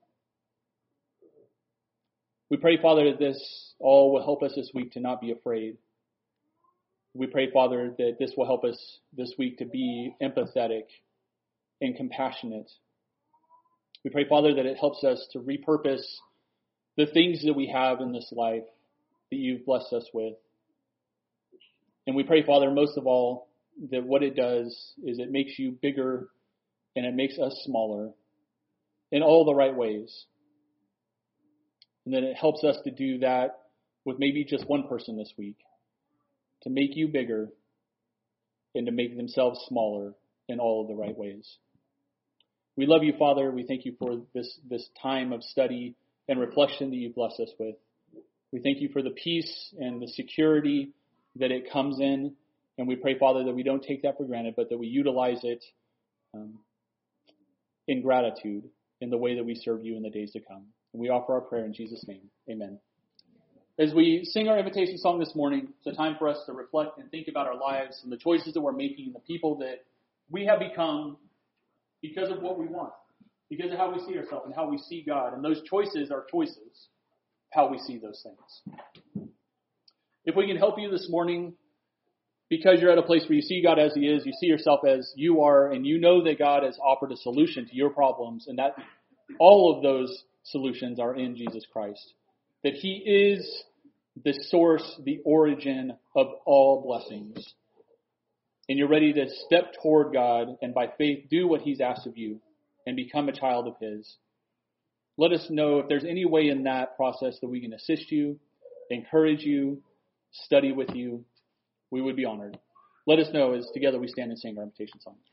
We pray, Father, that this all will help us this week to not be afraid. We pray, Father, that this will help us this week to be empathetic and compassionate. We pray, Father, that it helps us to repurpose the things that we have in this life that you've blessed us with. And we pray, Father, most of all, that what it does is it makes you bigger and it makes us smaller in all the right ways. And then it helps us to do that with maybe just one person this week, to make you bigger and to make themselves smaller in all of the right ways. We love you, Father. We thank you for this, this time of study and reflection that you've blessed us with. We thank you for the peace and the security that it comes in. And we pray, Father, that we don't take that for granted, but that we utilize it um, in gratitude in the way that we serve you in the days to come. And we offer our prayer in Jesus' name. Amen. As we sing our invitation song this morning, it's a time for us to reflect and think about our lives and the choices that we're making and the people that we have become because of what we want, because of how we see ourselves and how we see God. And those choices are choices, how we see those things. If we can help you this morning, because you're at a place where you see God as he is, you see yourself as you are, and you know that God has offered a solution to your problems, and that all of those solutions are in Jesus Christ. That he is the source, the origin of all blessings. And you're ready to step toward God and by faith do what He's asked of you and become a child of His. Let us know if there's any way in that process that we can assist you, encourage you, study with you. We would be honored. Let us know as together we stand and sing our invitation song.